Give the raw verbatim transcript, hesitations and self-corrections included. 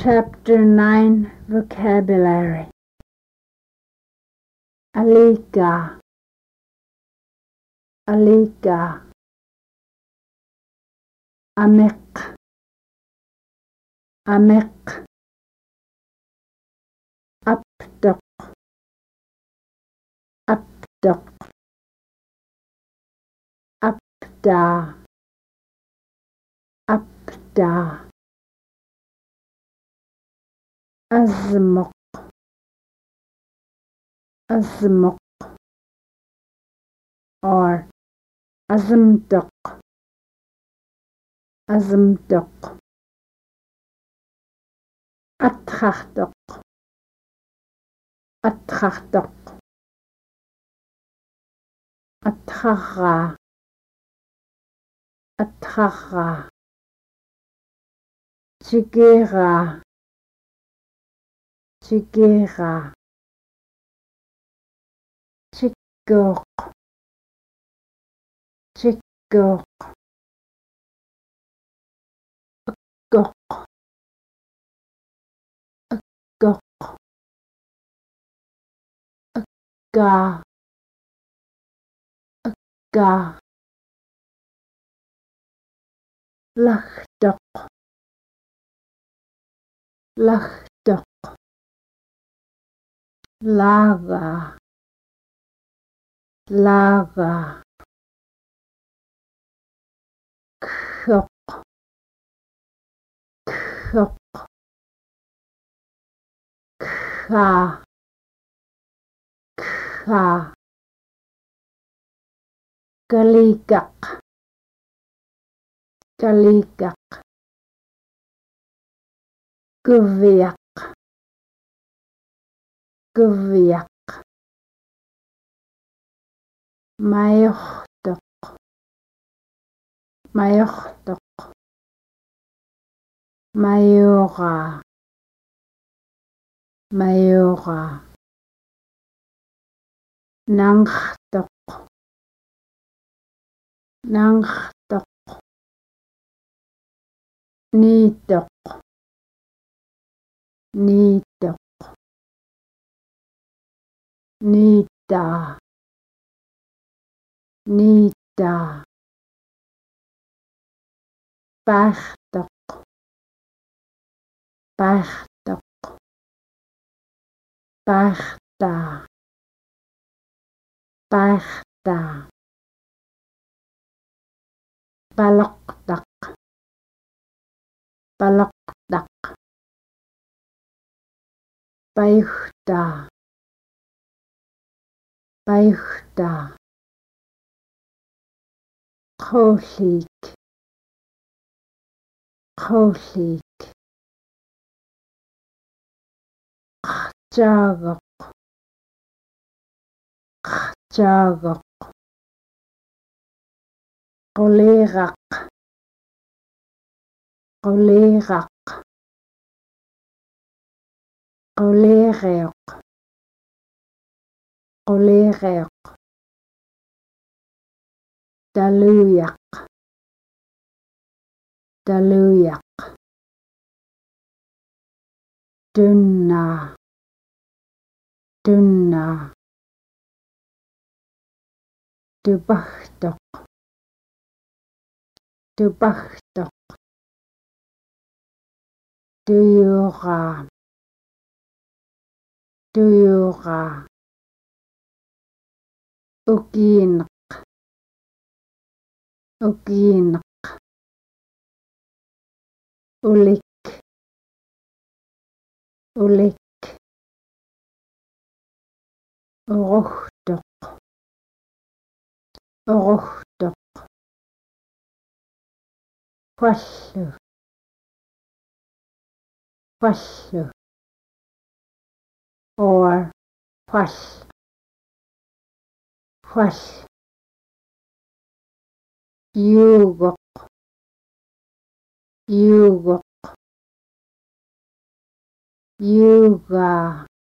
Chapter nine Vocabulary Alika Alika Amek Amek Abdok Abdok Abda Abda Azmok Azmok or Azmdok Azmdok Attrachdok Attrachdok Attracha Attracha Chigera Chigera Chigok Chigok Gok Gok Ga Ga Lachdok Lachdok Laga Laga Kok Kok Ka Ka Galigak Galigak Guvyak Guvyak Mayochtok Mayochtok Mayora Mayora Nangchtok Nangchtok Nidok Nidok Nida Nida Bachtok Bachtok Bachta Bachta Balokdak Balokdak Baichta Baichta Cholik Cholik Chagok Chagok Cholerak Cholerak Cholerek Cholerek Daluyak Daluyak Dunna Dunna Dubachtok Dubachtok Duyura Duyura Uginak Uginak Ulik Ulik Uruchtok Uruchtok Fallu Fallu or Fall Fall Yugok Yugok Yuga